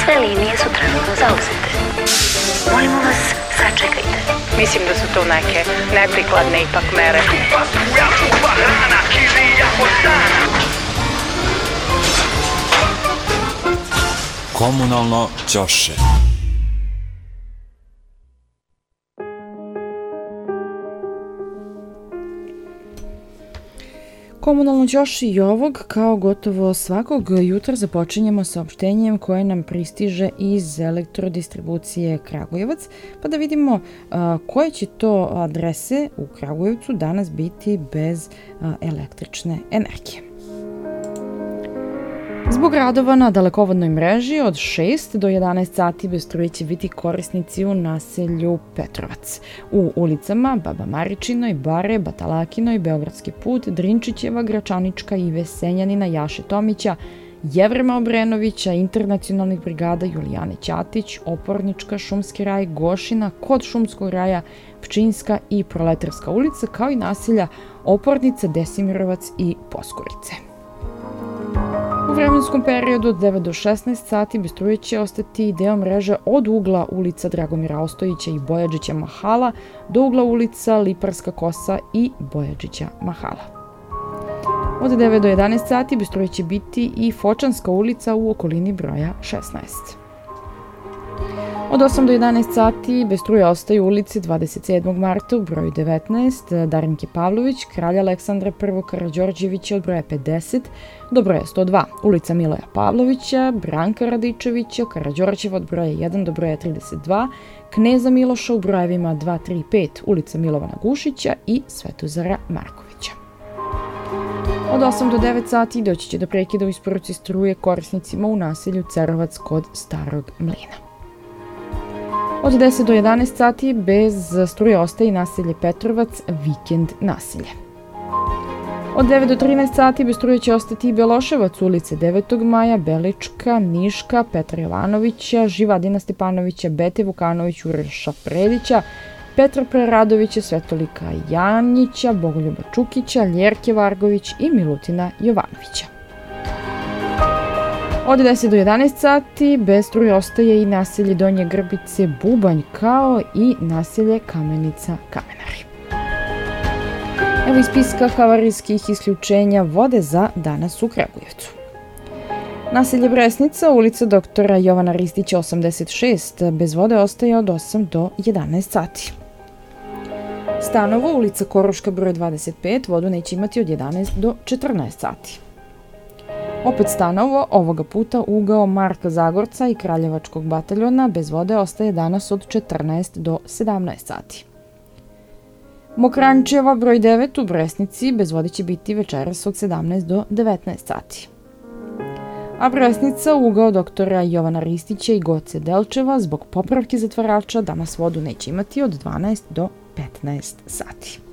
Sve linije su trenutno zauzete. Molimo vas, sačekajte. Mislim da su to neke neprikladne ipak mere. Komunalno ćoše. Komunalno ćoši i ovog, kao gotovo svakog jutra, započinjemo saopštenjem koje nam pristiže iz elektrodistribucije Kragujevac, pa da vidimo koje će to adrese u Kragujevcu danas biti bez električne energije. Zbog radova na dalekovodnoj mreži od 6 do 11 sati bez struje će biti korisnici u naselju Petrovac. U ulicama Baba Maričinoj, Bare, Batalakinoj, Beogradski put, Drinčićeva, Gračanička, Ive Senjanina, Jaše Tomića, Jevrema Obrenovića, Internacionalnih brigada, Julijane Ćatić, Opornička, Šumski raj, Gošina, kod Šumskog raja, Pčinjska i Proletarska ulica, kao i naselja Opornica, Desimirovac i Poskurice. U vremenskom periodu od 9 do 16 sati bez struje će ostati deo mreže od ugla ulica Dragomira Ostojića i Bojađića Mahala do ugla ulica Liparska kosa i Bojađića Mahala. Od 9 do 11 sati bez struje će biti i Fočanska ulica u okolini broja 16. Od 8 do 11 sati bez struje ostaju ulici 27. marta u broju 19, Darinke Pavlović, Kralja Aleksandra I. Karađorđevića od broja 50 do broja 102, ulica Miloja Pavlovića, Branka Radičevića, Karađorđeva od broja 1 do broja 32, Kneza Miloša u brojevima 2, 3 i 5, ulica Milovana Gušića i Svetozara Markovića. Od 8 do 9 sati doći će do prekida u isporuci struje korisnicima u naselju Cerovac kod Starog mlina. Od 10 do 11 sati bez struje ostaje naselje Petrovac, vikend naselje. Od 9 do 13 sati bez struje će ostati i Beloševac, ulice 9. maja, Belička, Niška, Petra Jovanovića, Živadina Stepanovića, Bete Vukanović, Uroša Predića, Petra Preradovića, Svetolika Janjića, Bogoljuba Čukića, Ljerke Vargović i Milutina Jovanovića. Od 10 do 11 sati bez struje ostaje i naselje Donje Grbice, Bubanj, kao i naselje Kamenica, Kamenari. Evo iz spiska havarijskih isključenja vode za danas u Kragujevcu. Naselje Bresnica, ulica doktora Jovana Ristića 86, bez vode ostaje od 8 do 11 sati. Stanovo, ulica Koruška broj 25, vodu neće imati od 11 do 14 sati. Opet Stanovo, ovoga puta ugao Marka Zagorca i Kraljevačkog bataljona, bez vode ostaje danas od 14 do 17 sati. Mokrančeva broj 9 u Bresnici, bez vode će biti večeras od 17 do 19 sati. A Bresnica, ugao doktora Jovana Ristića i Goce Delčeva, zbog popravke zatvarača danas vodu neće imati od 12 do 15 sati.